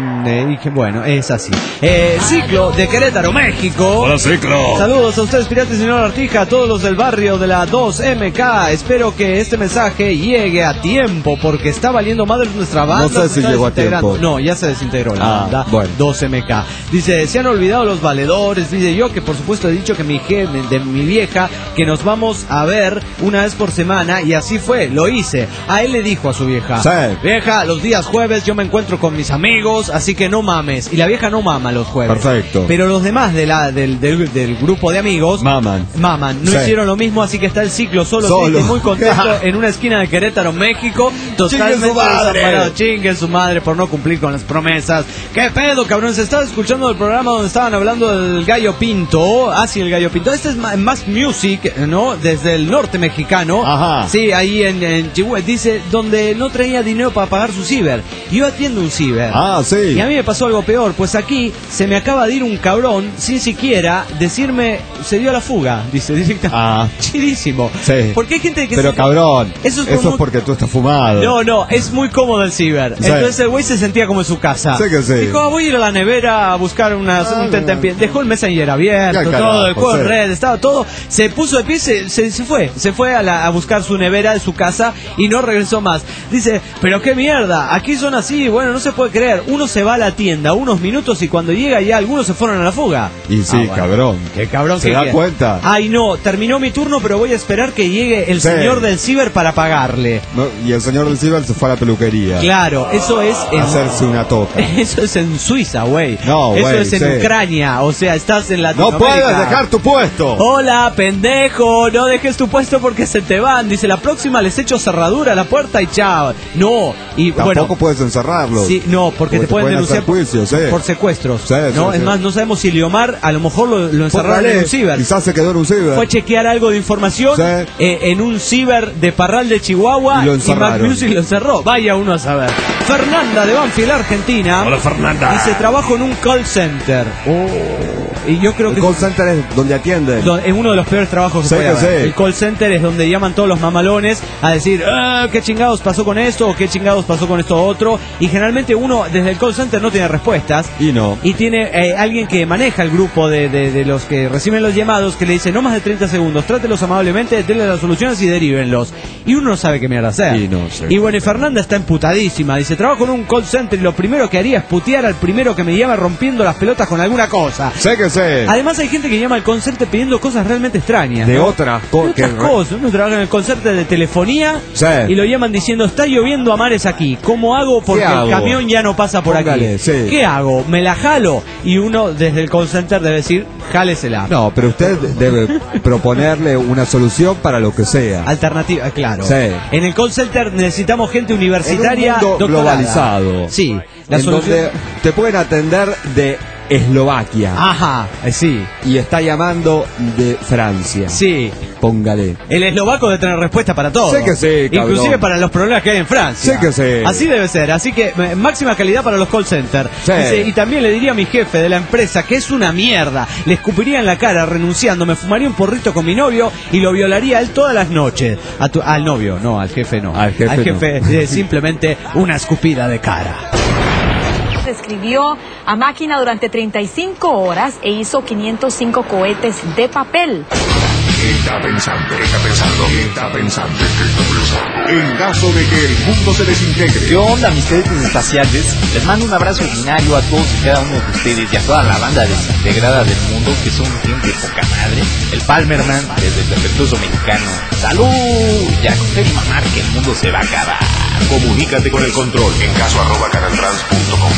dije, bueno, es así. Ciclo de Querétaro, México. Hola, Ciclo. Saludos a ustedes, Piratas y señor Artija, a todos los del barrio de la 2MK. Espero que este mensaje llegue a tiempo, porque está valiendo madre nuestra banda. No sé si llegó a tiempo. No, ya se desintegró la banda. Bueno. 2MK. Dice, se han olvidado los valedores. Dice, yo que por supuesto he dicho que de mi vieja que nos vamos a ver una vez por semana, y así fue, lo hice. A él le dijo a su vieja, vieja, los días jueves yo me encuentro con mis amigos, así que no mames. Y la vieja no mama los jueves. Perfecto. Pero los demás del grupo de amigos maman. No hicieron lo mismo, así que está el Ciclo solo. Triste, muy contento en una esquina de Querétaro, México, totalmente desamparado. Chingue su madre por no cumplir con las promesas. ¿Qué pedo, cabrón? Se estaba escuchando el programa donde estaban hablando del Gallo Pinto. Ah, sí, el Gallo Pinto. Este es Más Music, ¿no? Desde el norte mexicano. Ajá. Sí, ahí en Chihuahua. Dice, donde no traía dinero para pagar su ciber. Yo atiendo un ciber. Ah, sí. Y a mí me pasó algo peor, pues aquí se me acaba de ir un cabrón sin siquiera decirme, se dio a la fuga, dice directamente. Chidísimo. Sí. Porque hay gente que... Pero cabrón, eso es porque tú estás fumado. No, es muy cómodo el ciber. Sí. Entonces el güey se sentía como en su casa. Sí que sí. Dijo, voy a ir a la nevera a buscar un tentempié. Dejó el Messenger abierto, todo, el juego en red, estaba todo. Se puso de pie, se fue. Se fue a buscar su nevera de su casa y no regresó más. Dice, pero qué mierda, aquí son así, bueno, no se puede creer. Uno se va a la tienda unos minutos y cuando llega ya algunos se fueron a la fuga. Y sí, bueno, cabrón. Qué cabrón. ¿Se da cuenta? Ay, no, terminó mi turno, pero voy a esperar que llegue el señor del ciber para pagarle. No, y el señor del ciber se fue a la peluquería. Claro, eso es... hacerse una toca. Eso es en Suiza, güey. No, eso es en Ucrania, o sea, estás en Latinoamérica. No puedes dejar tu puesto. Hola, pendejo, no dejes tu puesto porque se te van. Dice, la próxima les echo cerradura a la puerta y chao. No, y tampoco puedes encerrarlos. Sí, no, porque te pueden denunciar juicios, por secuestros. No, es más, no sabemos si Liomar a lo mejor lo encerraron en un ciber. Quizás se quedó en un ciber. Fue a chequear algo de información en un ciber de Parral de Chihuahua y Mac Music lo encerró. Vaya uno a saber. Fernanda de Banfield, Argentina. Hola, Fernanda. Dice, trabajo en un call center. y yo creo El que call center es donde atienden. es uno de los peores trabajos que Sí, puede que haber. sí. El call center es donde llaman todos los mamalones a decir ¿qué chingados pasó con esto? ¿O qué chingados pasó con esto otro? Y generalmente uno desde el call center no tiene respuestas. Y no. Y tiene alguien que maneja el grupo de los que reciben los llamados, que le dice no más de 30 segundos, trátelos amablemente, denle las soluciones y derívenlos. Y uno no sabe qué mierda hacer. Y no sé. Y bueno, y Fernanda está emputadísima. Dice, trabajo en un call center y lo primero que haría es putear al primero que me llama rompiendo las pelotas con alguna cosa. Sé que sé. Además hay gente que llama al call center pidiendo cosas realmente extrañas. De ¿no? otras De otras cosas. Uno trabaja en el call center de telefonía Sí. y lo llaman diciendo, está lloviendo a mares aquí. ¿Cómo hago? Porque ¿Qué hago? el camión ya no pasa por Póngale, aquí. sí. ¿Qué hago? ¿Me la jalo? Y uno desde el call center debe decir, jálesela. No, pero usted debe proponerle una solución para lo que sea. Alternativa, claro. Sí. En el call center necesitamos gente universitaria En un mundo doctorada. globalizado. Sí. La En solución... donde te pueden atender de Eslovaquia. Ajá, sí. Y está llamando de Francia. Sí. Póngale. El eslovaco debe tener respuesta para todo. Sé que sí, cabrón. Inclusive para los problemas que hay en Francia. Sé que sí. Así debe ser. Así que máxima calidad para los call centers. Sí. Dice, y también le diría a mi jefe de la empresa que es una mierda. Le escupiría en la cara renunciando. Me fumaría un porrito con mi novio y lo violaría a él todas las noches. Al novio, no, al jefe no. Al jefe no. Simplemente una escupida de cara. Escribió a máquina durante 35 horas e hizo 505 cohetes de papel. Está pensando. En caso de que el mundo se desintegre. ¿Qué onda, mis cadetes espaciales? Les mando un abrazo ordinario a todos y cada uno de ustedes y a toda la banda desintegrada del mundo, que son gente poca madre. El Palmerman, desde el defectuoso mexicano. ¡Salud! Ya confirma mamar que el mundo se va a acabar. Comunícate con el control en caso@canaltrans.com.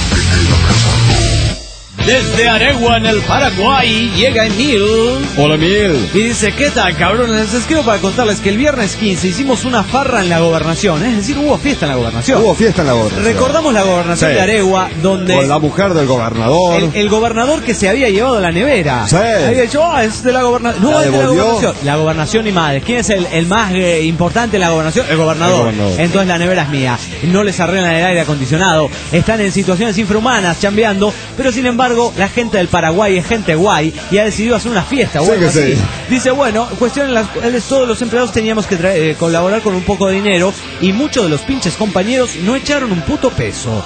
Desde Aregua, en el Paraguay, llega Emil. Hola, Emil. Y dice, ¿qué tal, cabrones? Les escribo para contarles que el viernes 15 hicimos una farra en la gobernación. Es decir, hubo fiesta en la gobernación. Hubo fiesta en la gobernación. Recordamos la gobernación Sí. de Aregua, donde Con la mujer del gobernador. el gobernador que se había llevado la nevera. Sí. Había dicho, es de la gobernación. No, ¿La es de la devolvió? gobernación. La gobernación y madre. ¿Quién es el más importante en la gobernación? El gobernador. El gobernador. Entonces la nevera es mía. No les arreglan el aire acondicionado. Están en situaciones infrahumanas, chambeando. Pero sin embargo, la gente del Paraguay es gente guay y ha decidido hacer una fiesta. Sí o algo que sí. así. Dice, bueno, cuestión en las cuales todos los empleados teníamos que colaborar con un poco de dinero y muchos de los pinches compañeros no echaron un puto peso.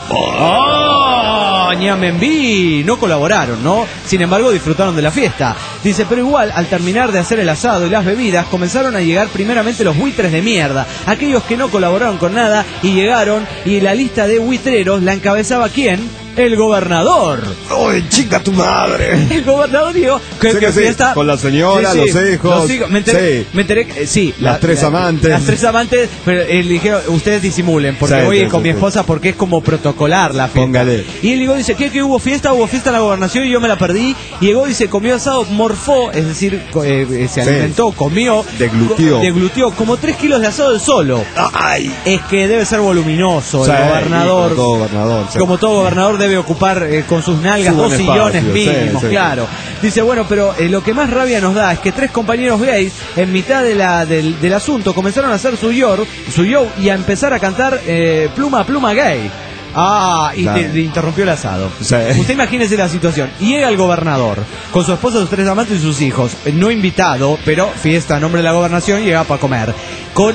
¡Oh! ¡Ñamenví! No colaboraron, ¿no? Sin embargo, disfrutaron de la fiesta. Dice, pero igual, al terminar de hacer el asado y las bebidas, comenzaron a llegar primeramente los buitres de mierda, aquellos que no colaboraron con nada y llegaron, y la lista de buitreros la encabezaba ¿quién? El gobernador. ¡Ay, chica tu madre! El gobernador dijo que Sí, que sí, fiesta con la señora, los hijos. Me enteré, Sí. me enteré que- sí, Las tres amantes. Las tres amantes, pero él dijeron, ustedes disimulen, porque Sí, voy a ir sí, con sí, mi sí. esposa porque es como protocolar la fiesta. Póngale. Y él dijo, dice, ¿qué hubo fiesta? Hubo fiesta en la gobernación y yo me la perdí. Y llegó y se comió asado, morfó, es decir, se alimentó, comió. Deglutió. como 3 kilos de asado él solo. ¡Ay! Es que debe ser voluminoso. Sí, el gobernador, como todo gobernador, sí. como todo gobernador debe ocupar con sus nalgas Su 2 buen sillones espacio, sí, mínimos, sí. claro. Dice, bueno, pero lo que más rabia nos da es que 3 compañeros gays, en mitad del asunto, comenzaron a hacer su show y a empezar a cantar Pluma, Pluma Gay. Y Claro. te interrumpió el asado. Sí. Usted imagínese la situación. Y llega el gobernador con su esposa, sus 3 amantes y sus hijos. No invitado, pero fiesta a nombre de la gobernación, llega para comer. Con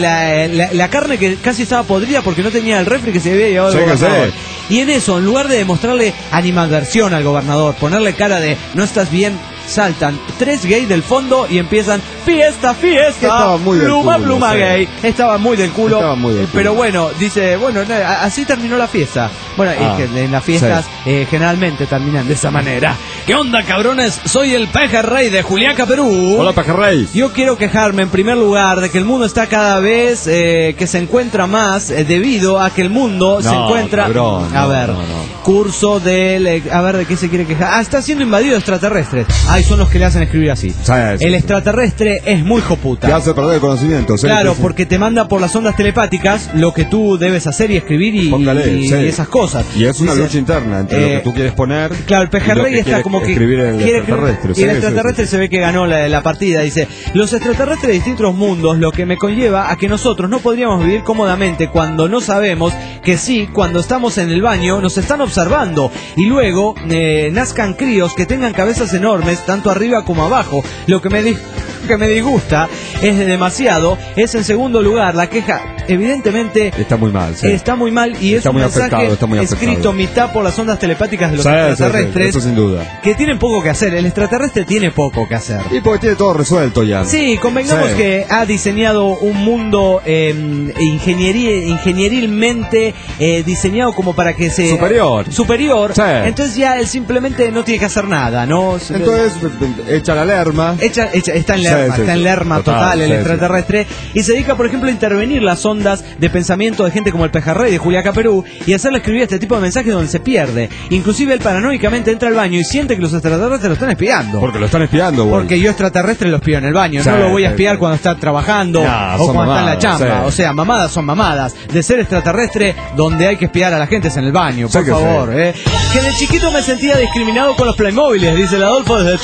la carne que casi estaba podrida porque no tenía el refri que se había llevado el Sí, que gobernador. sí. Y en eso, en lugar de demostrarle animadversión al gobernador, ponerle cara de no estás bien, saltan 3 gays del fondo y empiezan fiesta, fiesta, Que estaba muy del pluma, culo, pluma sí. gay. Estaba muy del culo. Estaba muy del culo. Pero bueno, dice, bueno, así terminó la fiesta. Bueno, es que en las fiestas generalmente terminan de esa manera. ¿Qué onda, cabrones? Soy el Pejerrey de Juliaca, Perú. Hola, Pejerrey. Yo quiero quejarme en primer lugar de que el mundo está cada vez que se encuentra más debido a que el mundo se encuentra... cabrón, a ver, curso del... a ver, ¿de qué se quiere quejar? Está siendo invadido extraterrestres. Son los que le hacen escribir así. Sí. El extraterrestre es muy joputa. Te hace perder el conocimiento. ¿sí? Claro, Sí. porque te manda por las ondas telepáticas lo que tú debes hacer y escribir y Póngale, y sí. esas cosas. Y es una Dice, lucha interna entre lo que tú quieres poner. Claro, el y lo Pejerrey que está quiere como que escribir el quiere extraterrestre. y el extraterrestre se ve que ganó la partida. Dice, los extraterrestres de distintos mundos, lo que me conlleva a que nosotros no podríamos vivir cómodamente cuando no sabemos que sí, cuando estamos en el baño nos están observando y luego nazcan críos que tengan cabezas enormes tanto arriba como abajo. Lo que me disgusta es demasiado. Es en segundo lugar la queja. Evidentemente está muy mal, sí. Está muy mal y es un mensaje escrito mitad por las ondas telepáticas de los extraterrestres. Eso sin duda. Que tienen poco que hacer. El extraterrestre tiene poco que hacer. Y porque tiene todo resuelto ya. Sí, convengamos que ha diseñado un mundo ingenierilmente diseñado como para que se... Superior. Sí. Entonces ya él simplemente no tiene que hacer nada, ¿no? Entonces echa la lerma. Está en lerma, está en lerma total el extraterrestre. Y se dedica, por ejemplo, a intervenir las ondas de pensamiento de gente como el Pejerrey de Julián Caperú y hacerle escribir este tipo de mensajes donde se pierde. Inclusive él paranoicamente entra al baño y siente que los extraterrestres lo están espiando. Porque lo están espiando, güey. Porque yo extraterrestre lo espío en el baño. No lo voy a espiar cuando está trabajando o cuando está en la chamba. O sea, mamadas son mamadas. De ser extraterrestre, donde hay que espiar a la gente es en el baño, por favor. Que de chiquito me sentía discriminado con los Playmobiles, dice el Adolfo desde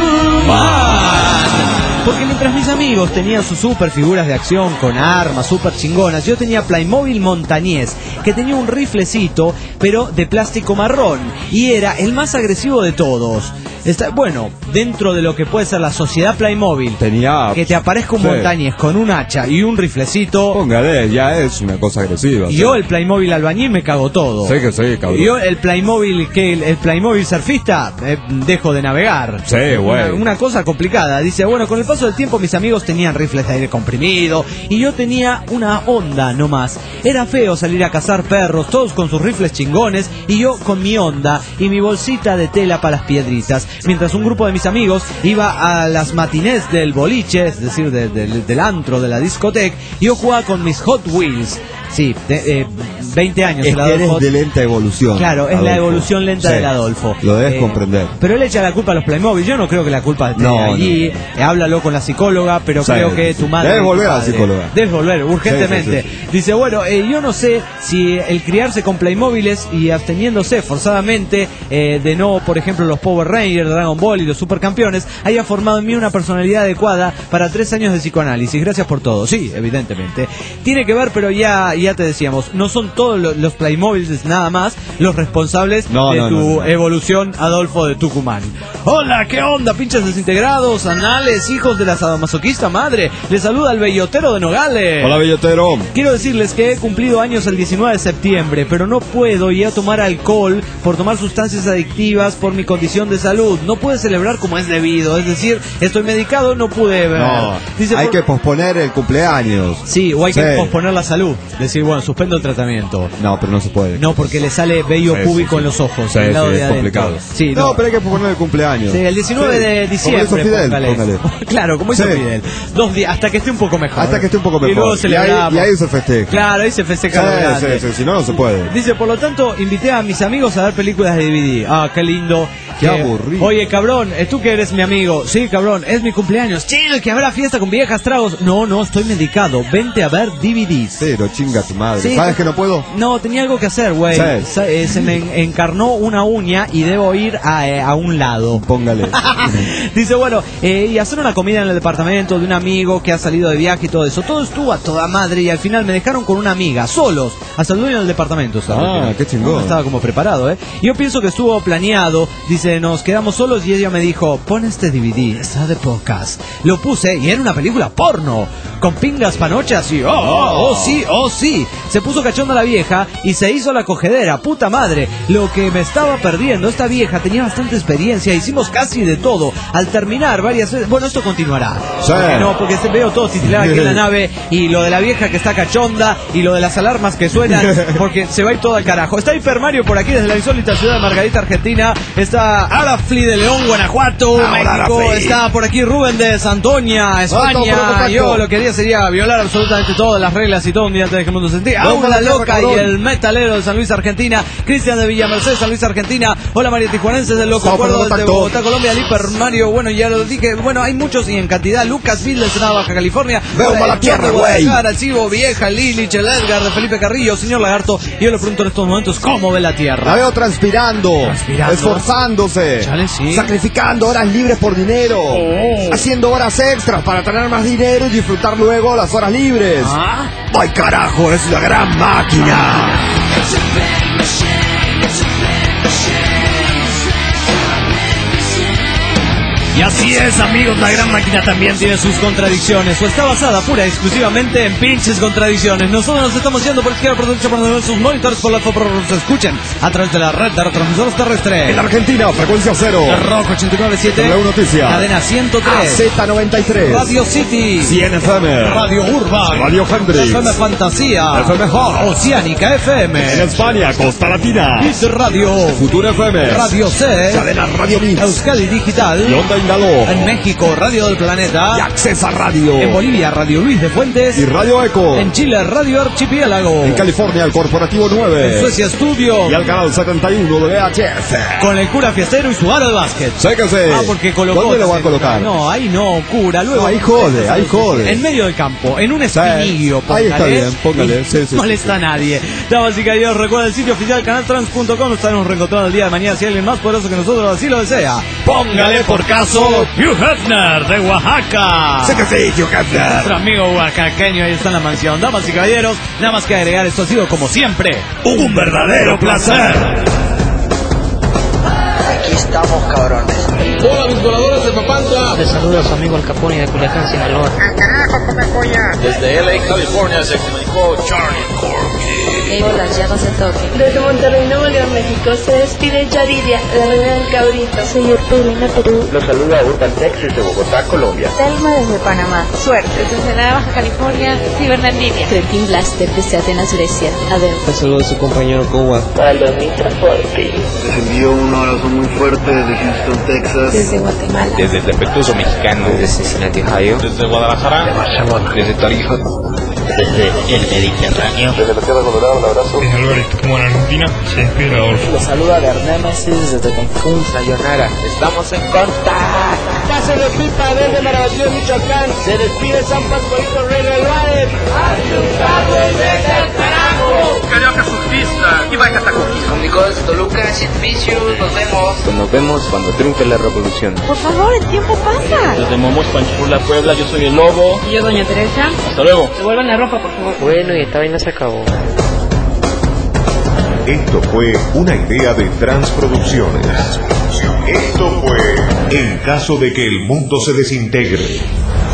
Tucumán. Porque mientras mis amigos tenían sus super figuras de acción con armas super chingonas, yo tenía Playmobil Montañés, que tenía un riflecito, pero de plástico marrón, y era el más agresivo de todos. Bueno, dentro de lo que puede ser la sociedad Playmobil, que te aparezca un Montañés con un hacha y un riflecito. Póngale, ya es una cosa agresiva. Yo el Playmobil albañil me cago todo. Sí, cabrón. Yo el Playmobil surfista, dejo de navegar. Sí, güey. Una cosa complicada. Dice, bueno, con el paso del tiempo mis amigos tenían rifles de aire comprimido y yo tenía una Honda nomás. Era feo salir a cazar perros, todos con sus rifles chingones y yo con mi Honda y mi bolsita de tela para las piedritas. Mientras un grupo de mis amigos iba a las matinés del boliche, es decir, del antro, de la discoteca, y yo jugaba con mis Hot Wheels. Sí, 20 años. Es que eres de lenta evolución. Claro, es Adolfo. La evolución lenta del Adolfo. Lo debes comprender. Pero él echa la culpa a los Playmobil. Yo no creo que la culpa esté allí. Háblalo con la psicóloga, pero creo que tu madre... Debes volver a la psicóloga. Debes volver, urgentemente. Sí. Dice, bueno, yo no sé si el criarse con Playmóviles y absteniéndose forzadamente de no, por ejemplo, los Power Rangers, Dragon Ball y los Supercampeones, haya formado en mí una personalidad adecuada para 3 años de psicoanálisis. Gracias por todo. Sí, evidentemente. Tiene que ver, pero ya te decíamos, no son todos los Playmobiles nada más los responsables de tu evolución, Adolfo de Tucumán. Hola, ¿qué onda, pinches desintegrados, anales, hijos de la sadomasoquista madre? Les saluda el bellotero de Nogales. Hola, bellotero. Quiero decirles que he cumplido años el 19 de septiembre, pero no puedo ir a tomar alcohol por tomar sustancias adictivas por mi condición de salud. No pude celebrar como es debido, es decir, estoy medicado, no pude ver. Dice, hay que posponer el cumpleaños. Sí, o hay que posponer la salud. Decir, bueno, suspendo el tratamiento. No, pero no se puede. No, porque le sale vello púbico en los ojos. Sí, lado de es complicado. Sí, no, pero hay que posponer el cumpleaños. Sí, el 19 de diciembre. Como hizo Fidel, claro, como hizo Fidel. 2 días, hasta que esté un poco mejor. Hasta que esté un poco mejor. Y luego celebramos. Y ahí se festeja. Claro, ahí se festeja. Sí, si no, no se puede. Dice, por lo tanto, invité a mis amigos a ver películas de DVD. Ah, qué lindo. Qué aburrido. Oye, cabrón, tú que eres mi amigo. Sí, cabrón, es mi cumpleaños. Chill, que habrá fiesta con viejas, tragos. No, estoy medicado. Vente a ver DVDs. Pero chinga tu madre. Sí, ¿sabes que no puedo? No, tenía algo que hacer, güey. Se me encarnó una uña y debo ir a un lado. Póngale. Dice, bueno, y hacer una comida en el departamento de un amigo que ha salido de viaje y todo eso. Todo estuvo a toda madre y al final me dejaron con una amiga, solos, hasta el dueño del departamento. ¿sabes? Qué chingón. No estaba como preparado, Yo pienso que estuvo planeado. Dice, nos quedamos solos y ella me dijo, pon este DVD, está de pocas. Lo puse y era una película porno, con pingas panochas y sí. Se puso cachonda la vieja y se hizo la cogedera, puta madre. Lo que me estaba perdiendo, esta vieja tenía bastante experiencia, hicimos casi de todo. Al terminar varias veces, bueno, esto continuará. Sí. Porque veo todo titular aquí en la nave y lo de la vieja que está cachonda y lo de las alarmas que suenan, porque se va a ir todo al carajo. Está Hiper Mario por aquí desde la insólita ciudad de Margarita, Argentina. Está Arafli de León, Guanajuato, México. Está por aquí Rubén de Santoña, España. Yo lo quería haría sería violar absolutamente todas las reglas y todo un día antes de que el mundo se entera. Aula Loca y el metalero de San Luis, Argentina. Cristian de Villamerced, San Luis, Argentina. Hola María Tijuanense del Loco Acuerdo desde Bogotá, Colombia. El Hiper Mario, bueno, ya lo dije. Bueno, hay muchos y en cantidad. Lucas Vil de Senado, Baja California. Veo mala tierra, güey. Chivo, Vieja, Lilich, el Edgar de Felipe Carrillo, señor Lagarto. Y yo le pregunto en estos momentos, ¿cómo ve la tierra? La veo transpirando, esforzándose, sí. sacrificando horas libres por dinero, haciendo horas extras para tener más dinero y disfrutar luego las horas libres. ¡Ay, carajo! ¡Es una gran máquina! Y así es, amigos, la gran máquina también tiene sus contradicciones, o está basada pura y exclusivamente en pinches contradicciones. Nosotros nos estamos yendo por izquierda por derecha por sus monitores por la FOPRO, se escuchen a través de la red de retransmisores terrestres. En Argentina, frecuencia 0. Rock 89.7. W Noticias. Cadena 103. Z93. Radio City. 100 FM. Radio Urban. Radio Hendrix. FM Fantasía. FM Hot. Oceánica FM. En España, Costa Latina. Is Radio. Futura FM. Radio C. Cadena Radio Mix. Euskadi Digital. Y Onda Indaló. En México, Radio del Planeta. Y Accesa Radio. En Bolivia, Radio Luis de Fuentes. Y Radio Eco. En Chile, Radio Archipiélago. En California, el Corporativo 9. En Suecia, Estudio. Y al canal 71 de VHS. Con el cura fiestero y su aro de básquet. Séquese. Porque colocó. ¿Dónde lo va a colocar? No, ahí no, cura. Luego. No, ahí jode, ahí jode. En medio del campo, en un espinillo. Ahí está bien, póngale. Sí, no molesta a nadie. Damas y caballeros, recuerda el sitio oficial canaltrans.com. Nos estaremos reencontrando el día de mañana si alguien más poderoso que nosotros así lo desea. Póngale por caso Hugh Hefner de Oaxaca. Séquese, Hugh Hefner. Nuestro amigo oaxaqueño ahí está en la mansión. Damas y caballeros, nada más que agregar, esto ha sido como siempre un verdadero placer. Aquí estamos, cabrones. Hola, mis voladores de Papantla. Les saluda a su amigo el Capone de Culiacán, Sinaloa. Desde LA, California, se comunicó Charlie Corky. Hola, ya no se toque. Desde Monterrey, Nuevo León, México, se despide Yaridia, la reina del cabrito. Soy Orpelina, Perú. Los saluda Urban Texas de Bogotá, Colombia. Telma desde Panamá. Suerte. Desde Ensenada, Baja California, Cibernandinia. Trentin Blaster desde Atenas, Grecia. Adiós. Les saludo a su compañero Cowa. Para los transporte. Les envío un abrazo muy fuerte desde Houston, Texas. Desde Guatemala. Desde el Defectuoso Mexicano. Desde Cincinnati, Ohio. Desde Guadalajara. Desde Tarija. Desde el Mediterráneo. Desde la Tierra Colorada, un abrazo. Desde Alvarito, como en Argentina, se despide Adolfo. Los saluda de Arnemesis desde Cancún, Sayonara. Estamos en contacto. Pase de pipa desde Marabatío, Michoacán. Se despide San Pascualito Rey del Valle. ¡Asustado desde el carajo! Carioca surfista y va a Catacoquí. Amigos de Toluca, Shitfishu, nos vemos. Nos vemos cuando triunfe la revolución. Por favor, el tiempo pasa. Desde Momos, Panchula, Puebla, yo soy el Lobo. Y yo, Doña Teresa. Hasta luego. Devuelvan la ropa, por favor. Bueno, y esta vaina se acabó. Esto fue una idea de Transproducciones. Esto fue En caso de que el mundo se desintegre.